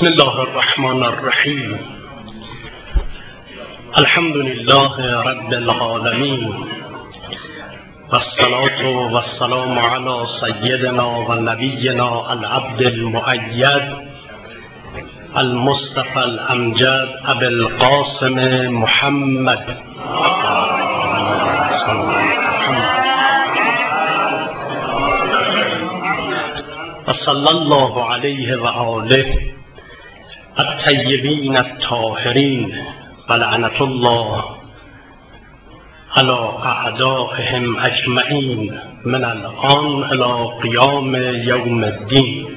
بسم الله الرحمن الرحیم. الحمد لله رب العالمین والصلاة والسلام علی سیدنا و نبینا العبد المؤید المصطفى الامجد ابی القاسم محمد و صلی الله علیه و آله الطیبین الطاهرین و لعنة الله علی اعدائهم اجمعین من الان الی قیام یوم الدین.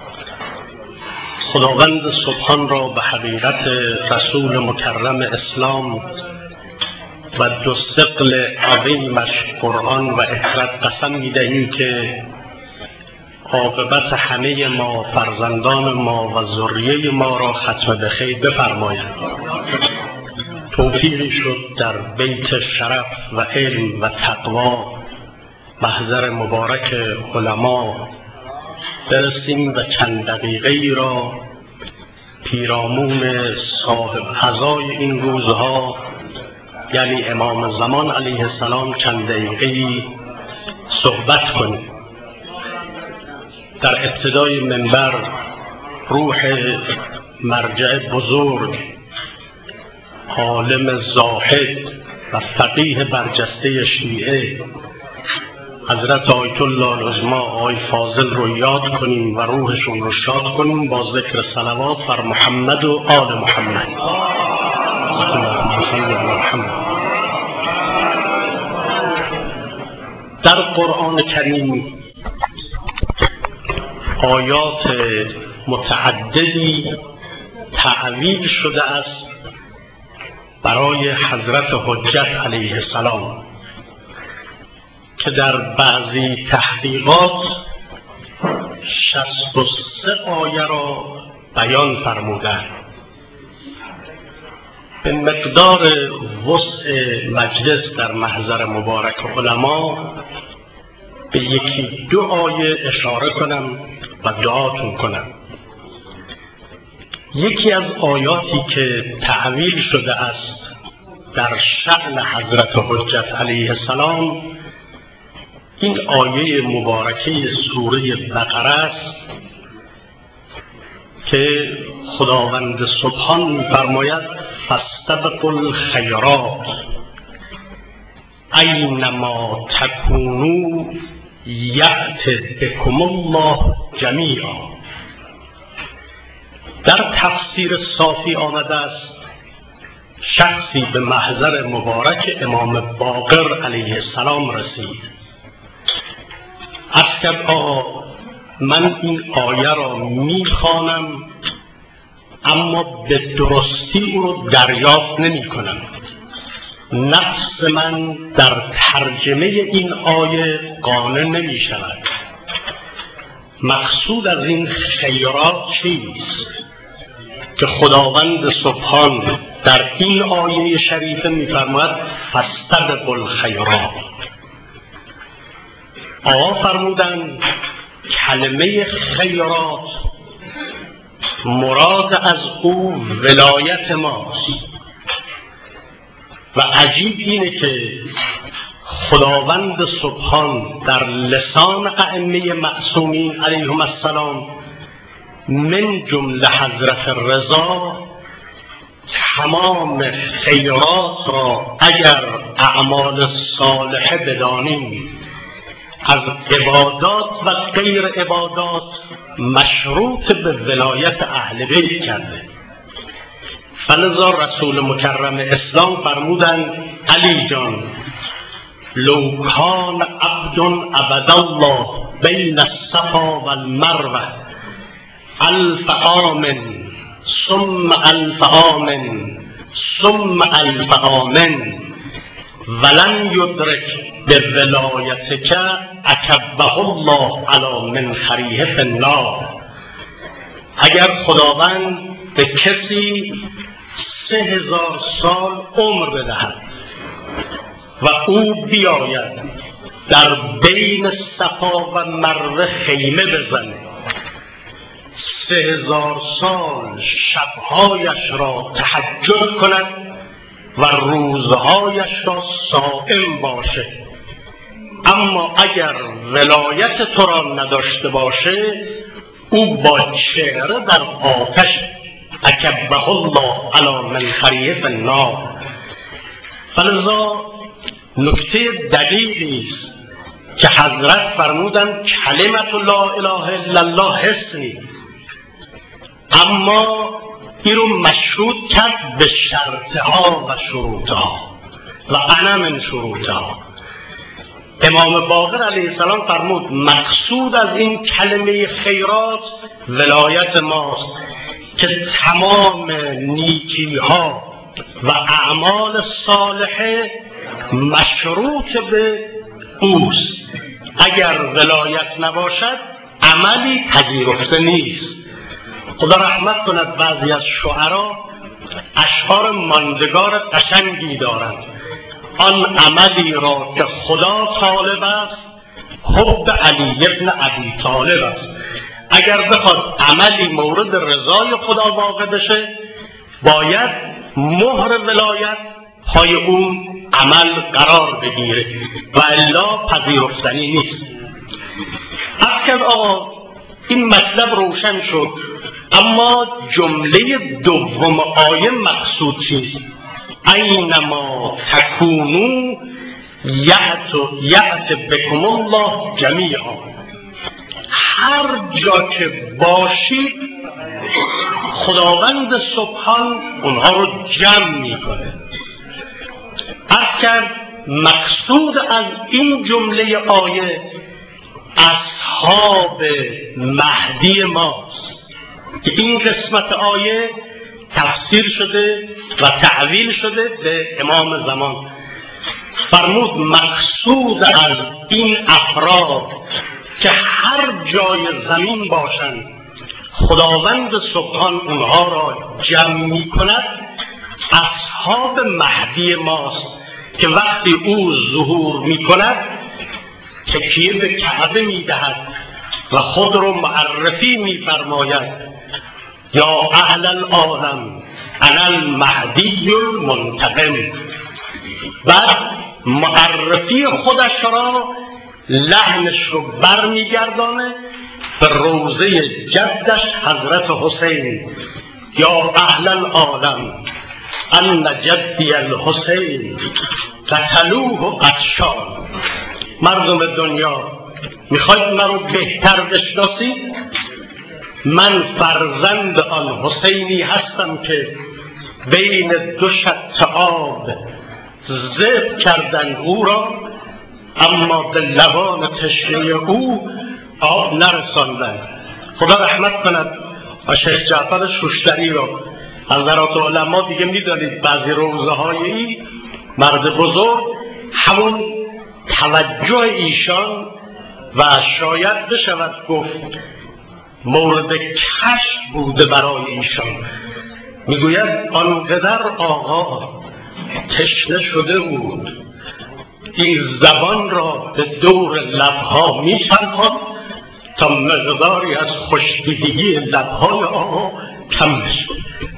خداوند سبحان را به حقیقت رسول مکرم اسلام و دو ثقل عظیمش قرآن و اخرت قسم می‌دهیم که عاقبت همه ما، فرزندان ما و ذریه ما را ختم به خیر بفرماید. توفیقی شد در بیت شرف و علم و تقوا محضر مبارک علما برسیم و چند دقیقه‌ای را پیرامون صاحب عزای این روزها یعنی امام زمان علیه السلام چند دقیقه‌ای صحبت کنیم. در ابتدای منبر روح مرجع بزرگ، عالم زاهد و فقیه برجسته شیعه حضرت آیت الله العظمی آقای فاضل رو یاد کنیم و روحشون رو شاد کنیم با ذکر صلوات بر محمد و آل محمد. در قرآن کریم آیات متعددی تعویل شده است برای حضرت حجت علیه السلام که در بعضی تحقیقات 63 آیه را بیان فرمودند. به مقدار وسع مجلس در محضر مبارک علما به یکی دو آیه اشاره کنم و دعاتون کنم. یکی از آیاتی که تعویل شده است در شأن حضرت حجت علیه السلام این آیه مبارکه سوره بقره است که خداوند سبحان می‌فرماید فاستبقوا الخیرات اینما تکونوا یأت بکم الله جمیعا. در تفسیر صافی آمده است شخصی به محضر مبارک امام باقر علیه السلام رسید. عرض کرد من این آیه را میخوانم اما به درستی او رو دریافت نمی کنم. نفس من در ترجمه این آیه قانع نمی شود. مقصود از این خیرات چیست که خداوند سبحان در این آیه شریفه می‌فرماید فاستبقوا الخیرات. آقا فرمودند کلمه خیرات مراد از او ولایت ماست و عجیب اینه که خداوند سبحان در لسان ائمه معصومین علیهم السلام من جمله حضرت رضا تمام خیرات را اگر اعمال صالحه بدانیم از عبادات و غیر عبادات مشروط به ولایت اهل بیت کرده. فلذا رسول مکرم اسلام فرمودند علی جان لو کان عبد عبد الله بین الصفا و المروه 1000 عام ثم 1000 عام ثم 1000 عام ولن یدرک به ولایتک اکبه الله علی منخریه فی النار. اگر خداوند به کسی 3000 سال عمر بدهد و او بیاید در بین صفا و مروه خیمه بزنه 3000 سال شبهایش را تهجد کند و روزهایش را صائم باشد. اما اگر ولایت تو را نداشته باشه، او با چهره در آتش اکبه الله علی منخریه فی النار. فلذا نکته دقیقی است که حضرت فرمودند کلمت لا اله الا الله حسنی، اما این رو مشروط کرد به شرطها و شروطها و انا من شروطها. امام باقر علیه السلام فرمود مقصود از این کلمه خیرات ولایت ماست که تمام نیکی ها و اعمال صالحه مشروط به اوست. اگر ولایت نباشد عملی پذیرفته نیست. خدا رحمت کند بعضی از شعرا اشعار ماندگار قشنگی دارند. آن عملی را که خدا طالب است حب علی ابن ابی طالب است. اگر بخواد عملی مورد رضای خدا واقع بشه، باید مهر ولایت پای اون عمل قرار بگیره و الا پذیرفتنی نیست. اصلا آقا این مطلب روشن شد، اما جمله دوم آیه مقصود چیست؟ اینما تکونو یأت بکم الله جمیعا. هر جا که باشید خداوند سبحان اونها رو جمع میکنه. اگر مقصود از این جمله آیه اصحاب مهدی ماست که این قسمت آیه تفسیر شده و تعویل شده به امام زمان. فرمود مقصود از این افراد که هر جای زمین باشند خداوند سبحان اونها را جمع می کند اصحاب مهدی ماست که وقتی او ظهور می کند تکیه به کعبه می دهد و خود رو معرفی می فرماید یا اهل العالم انا المهدی المنتقم. بعد معرفی خودش را لحنش رو برمیگردانه به روضه جدش حضرت حسین. یا اهل العالم ان جدی الحسین قتلوه قتشان. مردم دنیا میخواید من رو بهتر بشناسید؟ من فرزند آن حسینی هستم که بین دو شط آب ذبح کردند او را، اما به لبان تشنه او آب نرساندند. خدا رحمت کند و شیخ جعفر شوشتری را. حضرات علما دیگه میدانید بعضی روزه هایی مرد بزرگ همون توجه ایشان و شاید بشود گفت مورد کشف بوده برای ایشان. میگوید آنقدر آقا تشنه شده بود این زبان را به دور لبها میچرخاند تا مقداری از خوشدیدگی لبهای آقا کم بشد.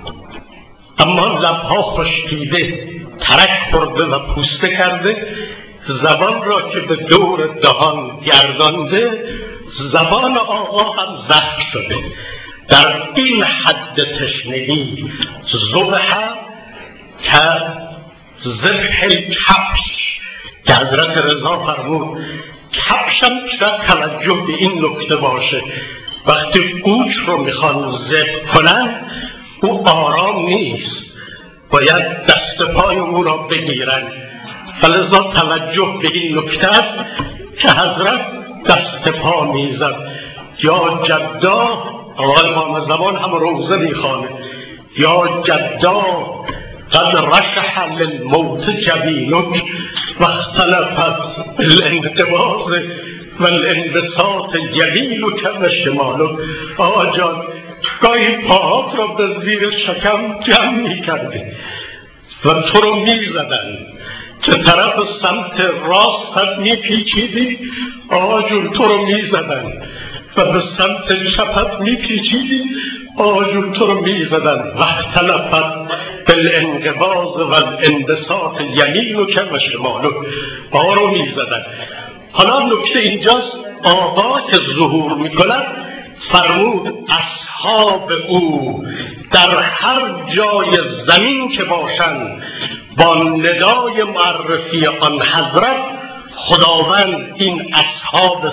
اما لبها خشکیده، ترک خورده و پوسته کرده، زبان را که به دور دهان گردانده، زبان آقا هم زخم شده. در این حد تشنگی ذبح که ذبح الکبش که حضرت رضا فرمود کبشم شاید توجه به این نکته باشه وقتی گوش رو میخوان ذبح کنن او آرام نیست، باید دست پای او را بگیرن. فلذا توجه به این نکته است که حضرت دست پا میزد. یا جدا، آقای امام زمان هم روزه میخوانه، یا جدا قد رشح للموت جبینک و اختلفت الانقباض و الانبساط جبینک و شمالک. آقا جان گاهی پاهات را به زیر شکم جمع میکرده و تو رو میزدن که طرف سمت راستت میپیچیدی، آقا جون تو رو میزدن و به سمت چپت میپیچیدی آجر تو رو میزدن و اختلفت بالانقباض و الانبساط یمینک و شمالک، پا رو میزدن. حالا نکته اینجاست، آقا که ظهور میکند فرمود اصحاب او در هر جای زمین که باشند با ندای معرفی آن حضرت خداوند این اصحاب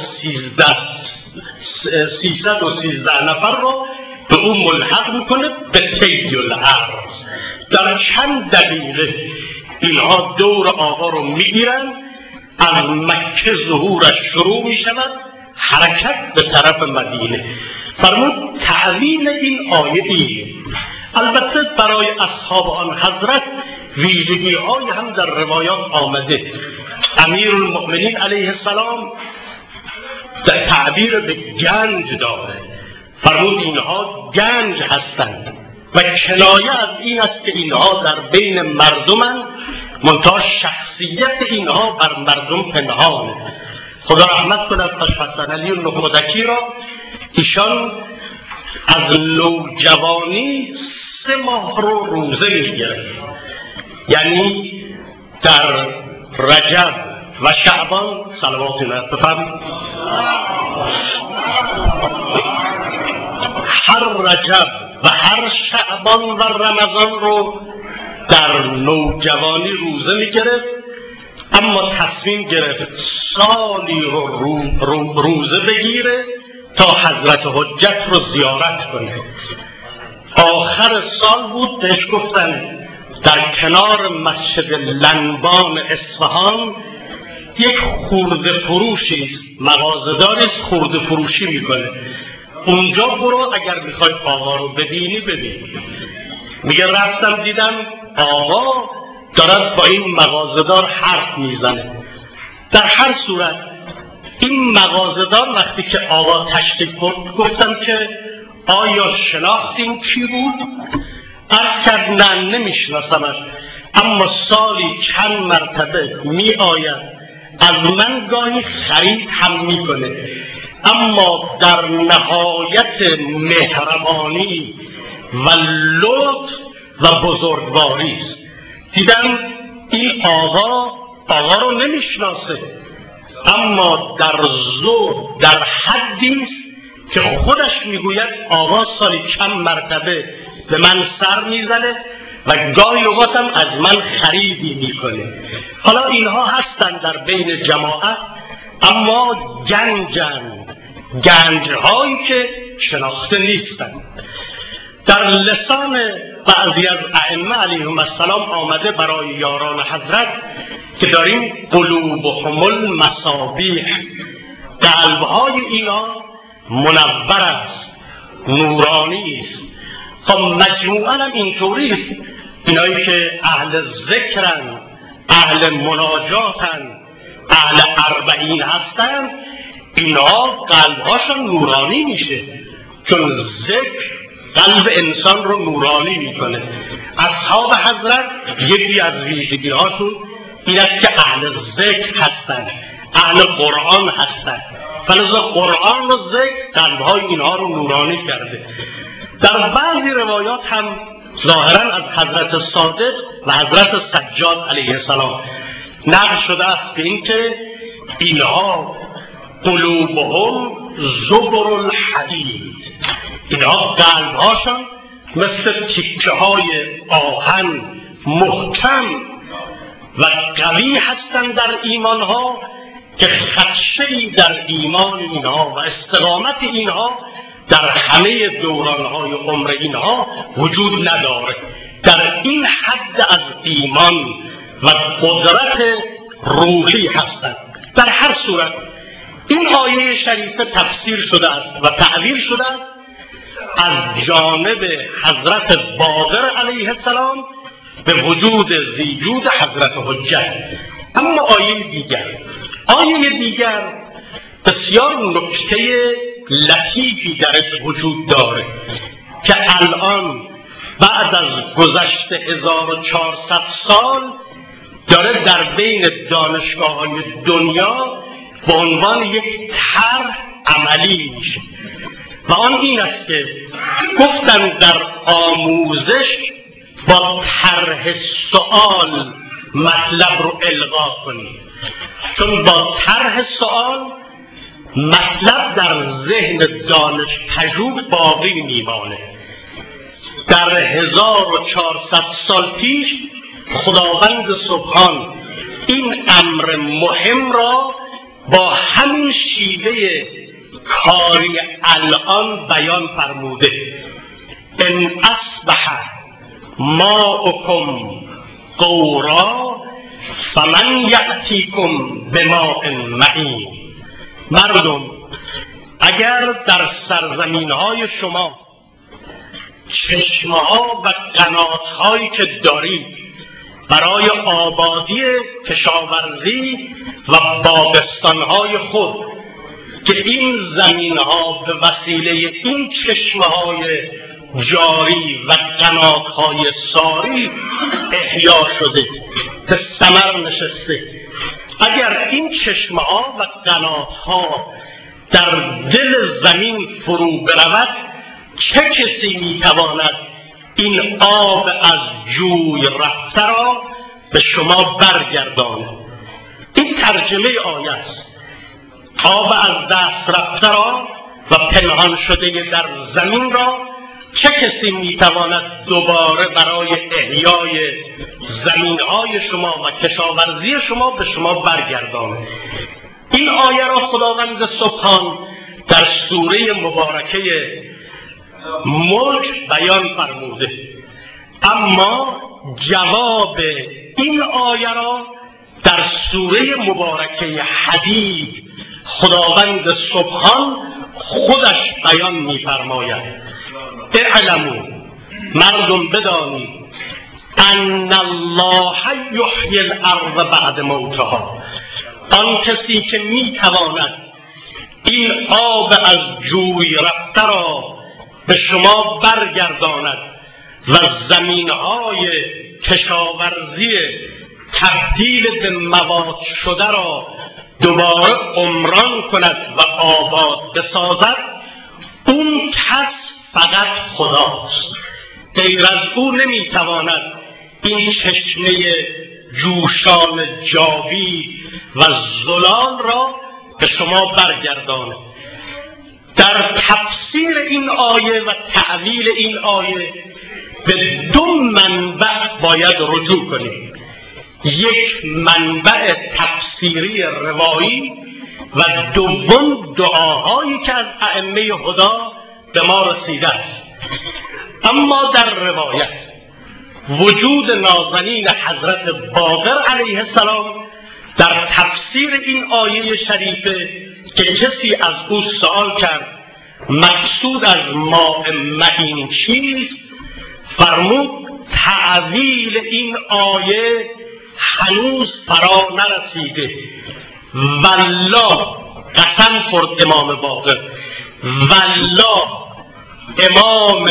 313 نفر رو به او ملحق میکنه به طی الارض. در چند دقیقه اینها دور آقا رو میگیرن، از مکه ظهورش شروع میشود، حرکت به طرف مدینه. فرمود تعویل این آیه ایه. البته برای اصحاب آن حضرت ویژگی های هم در روایات آمده. امیرالمؤمنین علیه السلام در تعبیر به گنج داره، فرمود اینها گنج هستند و کنایه از این است که اینها در بین مردمند، منتها شخصیت اینها بر مردم پنهانه. خدا رحمت کند حسن علی نخودکی را، ایشان از نوجوانی 3 ماه رو روزه میگرفت، یعنی در رجب و شعبان صلوات الله بفرمایید، هر رجب و هر شعبان و رمضان رو در نوجوانی روزه میگرفت، اما تصمیم گرفت سالی رو روزه بگیره تا حضرت حجت رو زیارت کنه. آخر سال بود، بهش گفتن در کنار مسجد لنبان اصفهان یک خورده فروشی است، مغازه‌داری است، خورده فروشی میکنه، اونجا برو اگر میخوای آقا رو ببینی ببین. میگه رفتم دیدم آقا دارد با این مغازه‌دار حرف میزنه. در هر صورت این مغازه‌دار وقتی که آقا تشریف برد گفتم که آیا شناختین کی بود؟ عرض کرد نه نمیشناسمش، اما سالی چند مرتبه می آید، از من گاهی خرید هم میکنه، اما در نهایت مهربانی و لطف و بزرگواری است. دیدم این آقا رو نمیشناسه، اما در ذوق در حدی است که خودش میگوید آقا سالی چند مرتبه به من سر میزنه و گاهی اوقاتم از من خریدی میکنه. حالا اینها هستن در بین جماعت، اما گنجهایی که شناخته نیستند. در لسان بعضی از ائمه علیهم السلام آمده برای یاران حضرت که داریم قلوبهم المصابیح، قلبهای اینا منور است، نورانی است. خب مجموعاً هم اینطوری است، اینایی که اهل ذکرن، اهل مناجاتن، اهل اربعین هستن، اینا قلبهاشون نورانی میشه، چون ذکر قلب انسان رو نورانی میکنه. اصحاب حضرت یکی از ویژگی هاشون این است که اهل ذکر هستن، اهل قرآن هستن، فلذا قرآن و ذکر قلبهای اینها رو نورانی کرده. در بعضی روایات هم ظاهرا از حضرت صادق و حضرت سجاد علیه السلام نقل شده است که اینکه اینها قلوبهم زبر الحدید، اینها قلبهاشون مثل تیکه های آهن محکم و قوی هستند در ایمانها که خدشه‌ای در ایمان اینها و استقامت اینها در همه دورانهای عمر اینها وجود نداره. در این حد از ایمان و قدرت روحی هستند. در هر صورت این آیه شریفه تفسیر شده است و تعبیر شده است از جانب حضرت باقر علیه السلام به وجود زیجود حضرت حجت. اما آیه دیگر بسیار نکته لطیفی درش وجود داره که الان بعد از گذشت 1400 سال داره در بین دانشگاه‌های دنیا به عنوان یک طرح عملی میشه. و آن این است که گفتن در آموزش با طرح سوال مطلب رو القا کنید، چون با طرح سوال مطلب در ذهن دانش پژوه باقی میمانه. در 1400 سال پیش خداوند سبحان این امر مهم را با همین شیوه کاری الان بیان فرموده: ان اصبح ماؤکم غورا فمن یأتیکم بماء معین. مردم، اگر در سرزمین‌های شما چشمه‌ها و قنات‌هایی که دارید برای آبادی کشاورزی و باغستان‌های خود، که این زمین‌ها به وسیله این چشمه‌های جاری و قنات‌های ساری احیا شده، به ثمر نشسته، اگر این چشمه‌ها و قنات‌ها در دل زمین فرو برود، چه کسی میتواند این آب از جوی رفته را به شما برگرداند؟ این ترجمه آیه است. آب از دست رفته را و پنهان شده در زمین را چه کسی میتواند دوباره برای احیای زمینهای شما و کشاورزی شما به شما برگرداند؟ این آیه را خداوند سبحان در سوره مبارکه ملک بیان فرموده، اما جواب این آیه را در سوره مبارکه حدید خداوند سبحان خودش بیان می‌فرماید: اعلموا، مردم بدانید، ان الله یحیی الارض بعد موتها، آن کسی که میتواند این آب از جوی رفته را به شما برگرداند و زمینهای کشاورزی تبدیل به مواد شده را دوباره عمران کند و آباد بسازد، اون کس فقط خداست. غیر از او نمیتواند این چشمه جوشان جاوید و زلال را به شما برگرداند. در تفسیر این آیه و تعویل این آیه به دو منبع باید رجوع کنیم: یک منبع تفسیری روایی و دوم دعاهایی که از ائمه هدا به ما رسیده است. اما در روایت وجود نازنین حضرت باقر علیه السلام در تفسیر این آیه شریفه که کسی از او سوال کرد مقصود از ماء معین چیست، فرمود تعویل این آیه هنوز فرا نرسیده. والله، قسم خورد امام باقر، والله امام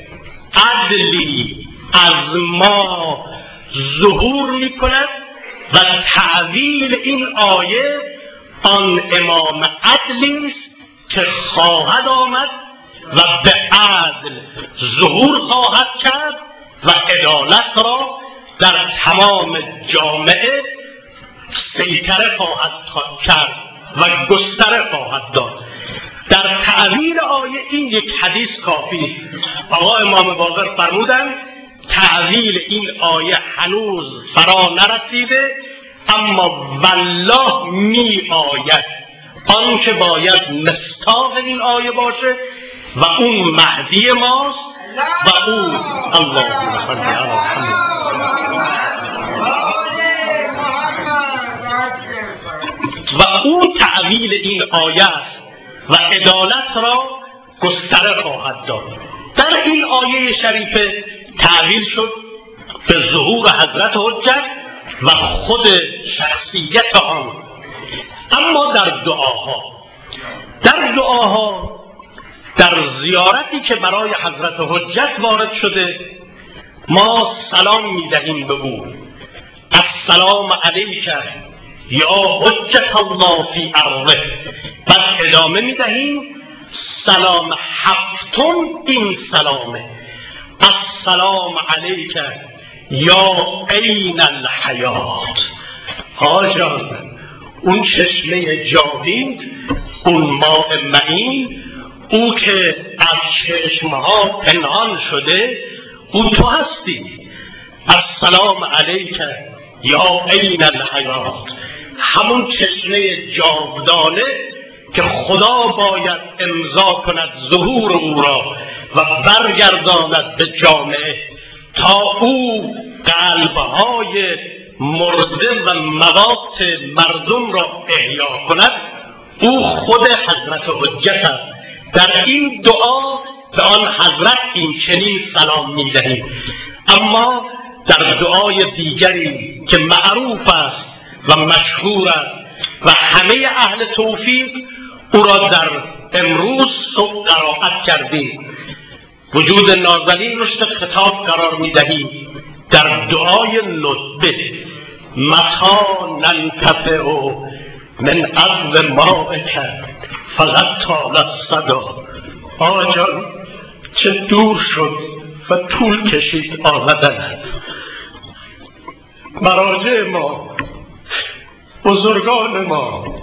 عدلی از ما ظهور می کند و تعویل این آیه آن امام عدلی است که خواهد آمد و به عدل ظهور خواهد کرد و عدالت را در تمام جامعه سیطره خواهد کرد و گستره خواهد داد. در تعویل آیه این یک حدیث کافی. آقا امام باقر فرمودند تعویل این آیه هنوز فرا نرسیده، اما والله می آید. آن که باید مصداق این آیه باشه و اون مهدی ماست و اون اللهم صل علی محمد. و اون تعویل این آیه و عدالت را گستره خواهد داد. در این آیه شریفه تعویل شد به ظهور حضرت حجت و خود شخصیت آن. اما در دعاها در زیارتی که برای حضرت حجت وارد شده ما سلام می‌دهیم به او: السلام علیک یا حجت الله فی ارضه. بعد ادامه می‌دهیم: سلام هفتم این سلامه: السلام علیک یا عین الحیات. آجان، اون چشمه جاوید، اون ماء معین، او که از چشمها پنهان شده، او تو هستی. السلام علیک یا عین الحیات، همون چشمه جاودانه که خدا باید امضا کند ظهور او را و برگرداند به جامعه تا او قلبهای مرده و موات مردم را احیا کند. او خود حضرت حجت است. در این دعا به آن حضرت این چنین سلام می‌دهیم. اما در دعای دیگری که معروف است و مشهور است و همه اهل توفیق او را در امروز صبح قرائت کردیم، وجود نازنین رشد خطاب قرار می‌دهیم در دعای ندبه: متی ننتفع من عذب مائک فقد طال الصدا. آجان، چه دور شد و طول کشید آمدنت. مراجع ما، بزرگان ما،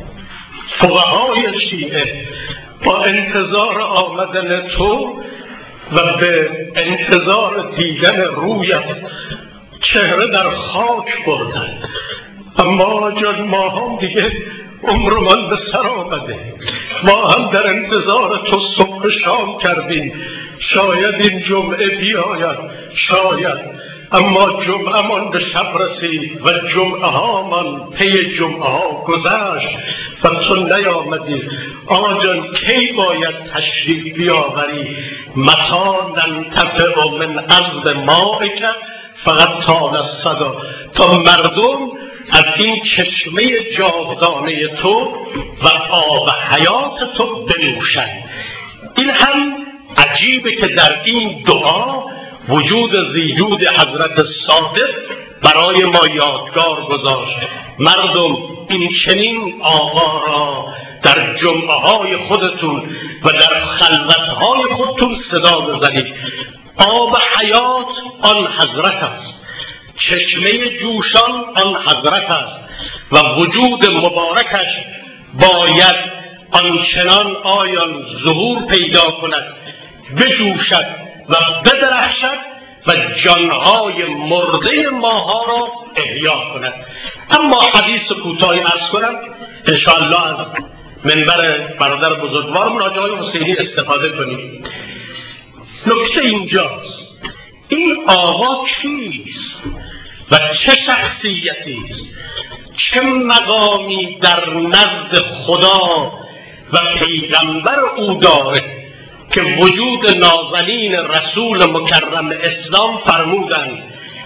فقهای شیعه با انتظار آمدن تو و به انتظار دیدن رویت چهره در خاک بردن. اما جان، ما هم دیگه عمرمان به سر آمده، ما هم در انتظار تو صبح شام کردیم. شاید این جمعه بیاید، شاید، اما جمعه من به شب رسید و جمعه ها من پی جمعه ها گذشت و تو نیامدی. آجان، کی باید تشریف بیاوری؟ متی ننتفع من عذب مائک فقد طال الصدا، تا مردم از این چشمه جاودانه تو و آب حیات تو بنوشند. این هم عجیبه که در این دعا وجود زیجود حضرت صادق برای ما یادگار گذاشت. مردم، این چنین آقا را در جمعه های خودتون و در خلوت های خودتون صدا بزنید. آب حیات آن حضرت است، چشمه جوشان آن حضرت است و وجود مبارکش باید آنچنان آیان ظهور پیدا کند، بجوشد و بدرخشد و جانهای مرده ماها را احیا کند. اما حدیث کوتاهی عرض کنم، انشاءالله از منبر برادر بزرگوارمون حاجی آقای حسینی استفاده کنیم. نکته اینجاست: این آقا کیست و چه شخصیتی است؟ چه مقامی در نزد خدا و پیغمبر او داره که وجود نازنین رسول مکرم اسلام فرمودند: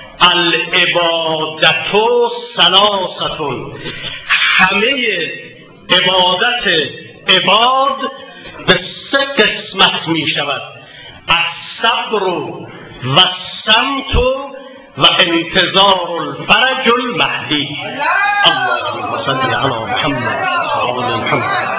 العبادت ثلاثة، همه عبادت عباد به سه قسمت می شود: الصبر و الصمت و انتظار الفرج المهدی. اللهم صل علی محمد و آل محمد.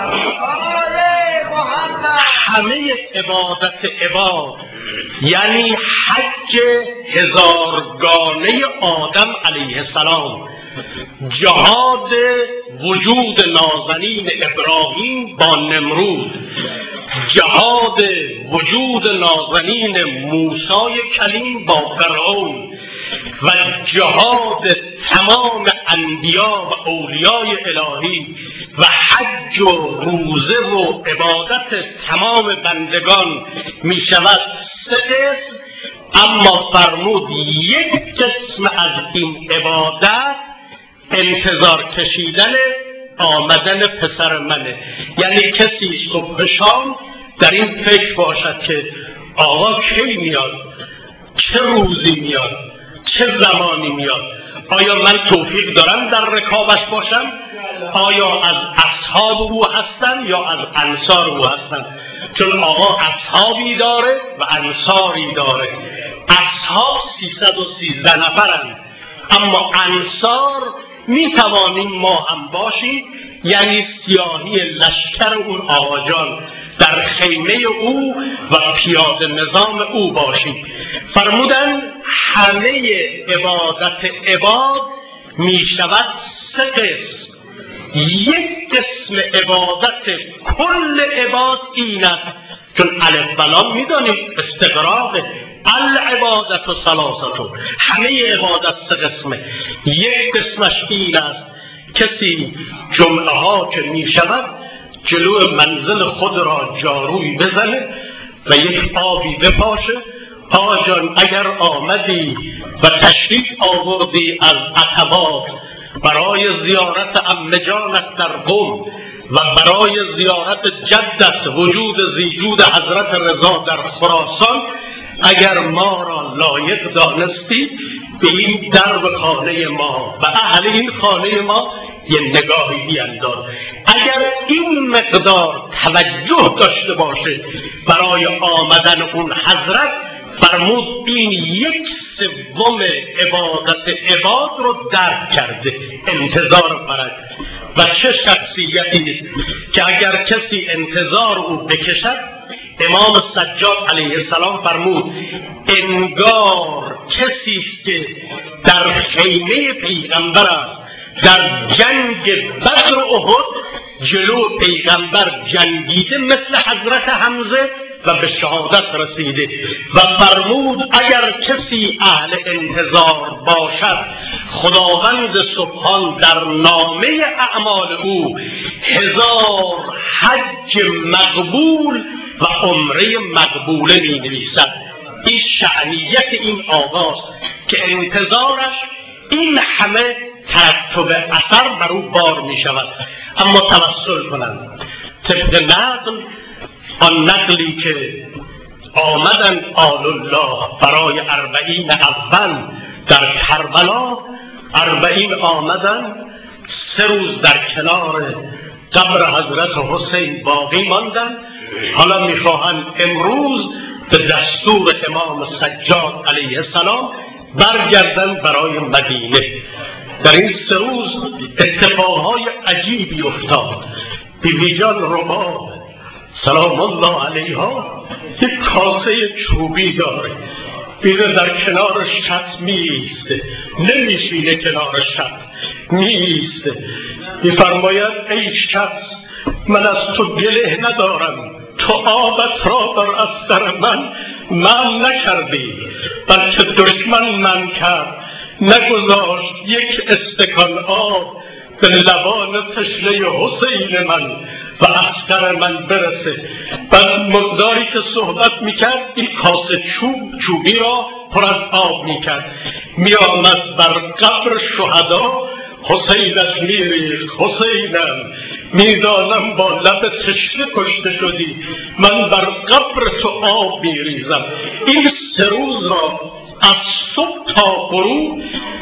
همه عبادت عباد یعنی حج هزارگانه آدم علیه السلام، جهاد وجود نازنین ابراهیم با نمرود، جهاد وجود نازنین موسی کلیم با فرعون و جهاد تمام انبیا و اولیای الهی و حج و روزه و عبادت تمام بندگان می شود سه قسم. اما فرمود یک قسم از این عبادت انتظار کشیدن آمدن پسر منه. یعنی کسی صبح شام در این فکر باشد که آقا کی میاد، چه روزی میاد، چه زمانی میاد، آیا من توفیق دارم در رکابش باشم، آیا از اصحاب او هستن یا از انصار او هستن. چون آقا اصحابی داره و انصاری داره. اصحاب 313 نفرند، اما انصار می توانیم ما هم باشیم، یعنی سیاهی لشکر اون آقا جان در خیمه او و پیاده نظام او باشید. فرمودن همه عبادت عباد می شود سه قسم. یک قسم عبادت کل عباد این است، چون الف و لام میدانید استقراق العبادت و ثلاثه، همه عبادت سه قسمه. یک قسمش این است کسی جمعه ها که می شود جلو منزل خود را جاروی بزنه و یک آبی بپاشه. آقا جان اگر آمدی و تشریف آوردی از عتبات برای زیارت عمه جانت در قم و برای زیارت جدت وجود زیجود حضرت رضا در خراسان، اگر ما را لایق دانستی به این درب خانه ما و اهل این خانه ما یه نگاهی بینداز. اگر این مقدار توجه داشته باشه برای آمدن اون حضرت، فرمود این یک سوم عبادت عباد رو درک کرده، انتظار فرد. و چه شخصیتی است که اگر کسی انتظار او بکشد، امام سجاد علیه السلام فرمود انگار کسی است که در خیمه پیغمبر است، در جنگ بدر و احد جلو پیغمبر جنگیده مثل حضرت حمزه و به شهادت رسیده. و فرمود اگر کسی اهل انتظار باشد، خداوند سبحان در نامه اعمال او 1000 حج مقبول و عمره مقبوله می نویسد. این شأنیت این آغاز که انتظارش این همه ترتب اثر بر او بار می شود. اما توسل کنند طبق نقل، آن نقلی که آمدن آل الله برای 40 اول در کربلا، 40 آمدن 3 روز در کنار قبر حضرت حسین باقی ماندن. حالا میخواهند امروز به دستور امام سجاد علیه السلام برگردن برای مدینه. در این 3 روز اتفاقهای عجیبی افتاد. بیبی جان رباب سلام الله علیها یک کاسه چوبی داره، بیره در کنار شط میایسته، نمیشینه کنار شط میایسته، میفرماید ای شط من از تو گله ندارم، تو آبت را بر استر من نکردی، بلکه دشمن من کرد، نگذاشت یک استکان آب به لبان تشنه حسین من و استر من برسه. بعد مقداری که صحبت میکرد این کاسه چوبی را پر از آب میکرد، میآمد بر قبر شهدا، حسینش میریخت، حسینم میدانم با لب تشنه کشته شدی، من بر قبر تو آب میریزم. این 3 روز را از صبح تا غروب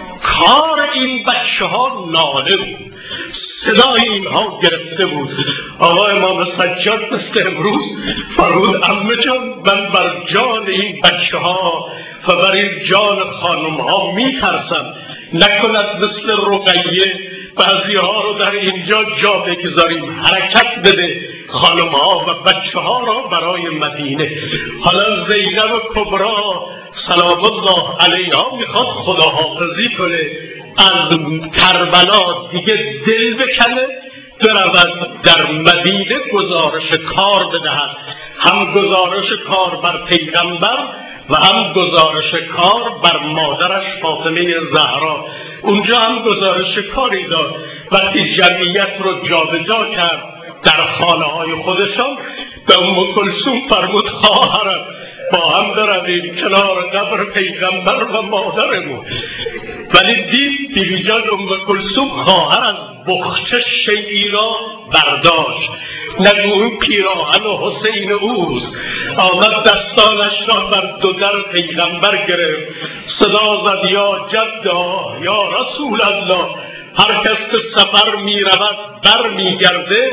کار این بچه ها ناله بود، صدای اینها گرفته بود. آقا امام سجاد مثل امروز فرمود عمه جان من بر جان این بچه ها و بر این جان خانم ها میترسم، نکند مثل رقیه بعضی ها رو در اینجا جا بگذاریم، حرکت بده خانم ها و بچه ها را برای مدینه. حالا زینب کبرا سلام الله علیها میخواد خداحافظی کنه از کربلا، دیگه دل بکنه برود در مدینه گزارش کار بدهد، هم گزارش کار بر پیغمبر و هم گزارش کار بر مادرش فاطمه زهرا. اونجا هم گزارش کاری داد. وقتی جمعیت رو جابجا کرد در خانه های خودشان، به ام کلثوم فرمود خواهرم با هم برویم کنار قبر پیغمبر و مادرمون. ولی دید بیبی جان ام کلثوم خواهر از بخچه شیعی را برداشت، نگو اون پیراهن و حسین اوست، آمد دستانش را بر 2 در پیغمبر گرفت، صدا زد یا جدا یا رسول الله. هر کس که سفر می رود بر می گرده،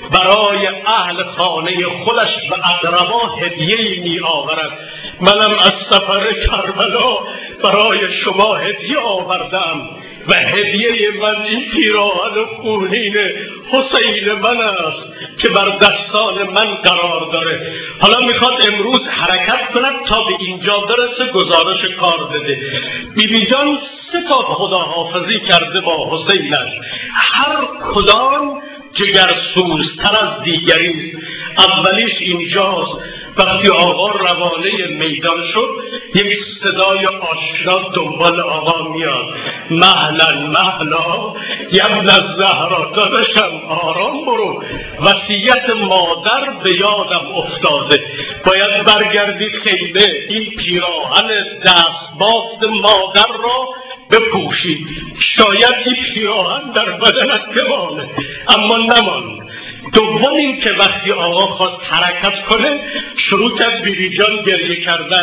برای اهل خانه خودش و اقربا هدیه‌ای می آورد. منم از سفر کربلا برای شما هدیه آوردم و هدیه من این پیراهن خونین حسین من است که بر دستان من قرار داره. حالا میخواد امروز حرکت کند تا به اینجا برسه، گزارش کار بده. بیبی جان 3 تا خداحافظی کرده با حسینش، هر کدام جگرسوزتر از دیگری. اولیش اینجاست، وقتی آقا روانه میدان شد یک صدای آشنا دنبال آقا میاد: مهلا مهلا یبن الزهرا، داداشم آرام برو، وصیت مادر به یادم افتاده، باید برگردید خیمه، این پیراهن دستبافت مادر را بپوشید، شاید این پیراهن در بدنت بمانه. اما نماند. دوم این که وقتی آقا خواست حرکت کنه شروع کرد بیبی جان گریه کردن: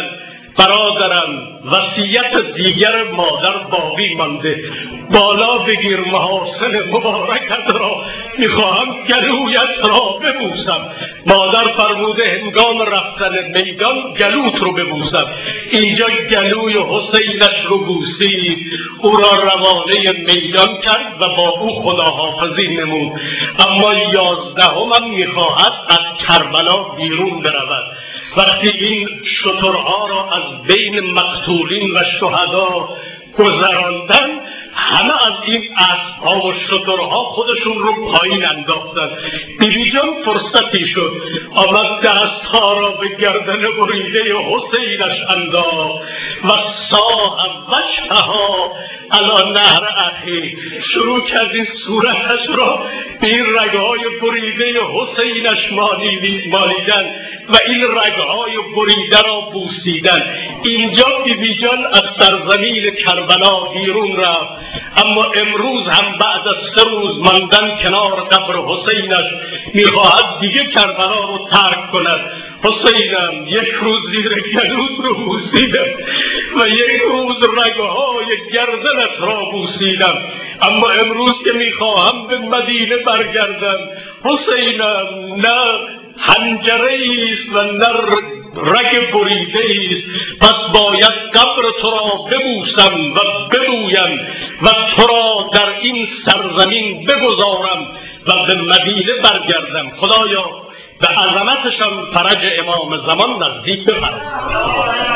برادرم وصیت دیگر مادر باقی مانده، بالا بگیر محاسن مبارکت را، میخواهم گلویت را ببوسم. مادر فرموده هنگام رفتن میدان گلوت رو ببوسم. اینجا گلوی حسینش رو بوسید، او را روانه میدان کرد و با او خداحافظی نمود. اما 11 میخواهد از کربلا بیرون برود. وقتی این شترها را از بین مقتولین و شهدا گذراندن، همه از این اسبها و شترها خودشون رو پایین انداختن. بیبی جان فرصتی شد، آمد دستها را به گردن بریده حسینش انداخت و صاحب وجهها علی نهر اخی، شروع کرد این صورتش را به این رگهای بریده حسینش مالیدن و این رگهای بریده را بوسیدن. اینجا بیبی جان از سرزمین کربلا بیرون رفت، اما امروز هم بعد از 3 روز ماندن کنار قبر حسینش میخواهد دیگه کربلا رو ترک کند. حسینم 1 روز زیر گلوت رو بوسیدم و 1 روز رگهای گردنت را بوسیدم، اما امروز که میخواهم به مدینه برگردم حسینم، نه حنجره ایست و نه رگ بریده ایست، پس باید قبر تو را ببوسم و ببویم و تو را در این سرزمین بگذارم و به مدینه برگردم. خدایا به عظمتشان فرج امام زمان نزدیک بفرما.